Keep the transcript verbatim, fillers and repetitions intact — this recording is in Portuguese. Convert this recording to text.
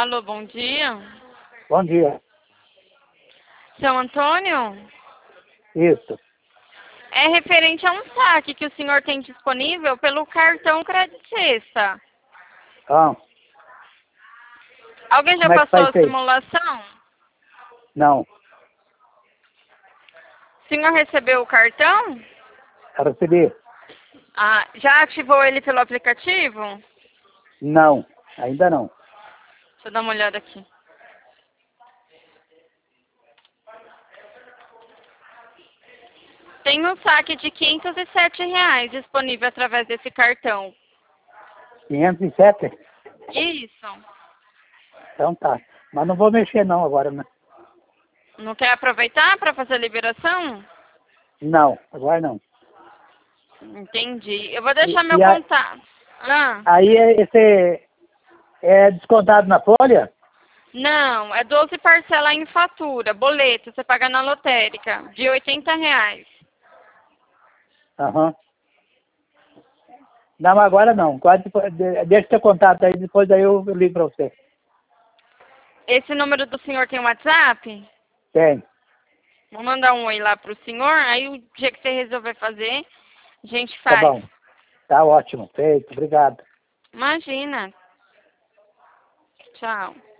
Alô, bom dia. Bom dia. Seu Antônio? Isso. É referente a um saque que o senhor tem disponível pelo cartão Crédito Sexta. Ah, Alguém já como é que passou faz a isso aí? simulação? Não. O senhor recebeu o cartão? Eu recebi? Ah, já ativou ele pelo aplicativo? Não. Ainda não. Deixa eu dar uma olhada aqui. Tem um saque de quinhentos e sete reais disponível através desse cartão. quinhentos e sete? Isso. Então tá. Mas não vou mexer não agora, né? Não quer aproveitar para fazer a liberação? Não, agora não. Entendi. Eu vou E, deixar meu e a- contato. Ah, aí é- esse é descontado na folha? não, é doze parcelas em fatura, boleto, você paga na lotérica, de oitenta reais. Aham. Não, agora não. Quase depois, de- deixa teu contato aí, depois aí eu, eu ligo pra você. Esse número do senhor tem WhatsApp? Tem. Vou mandar um oi lá pro senhor, aí o dia que você resolver fazer, a gente Tá faz. bom. Tá ótimo. Feito. Obrigado. Imagina. Tchau.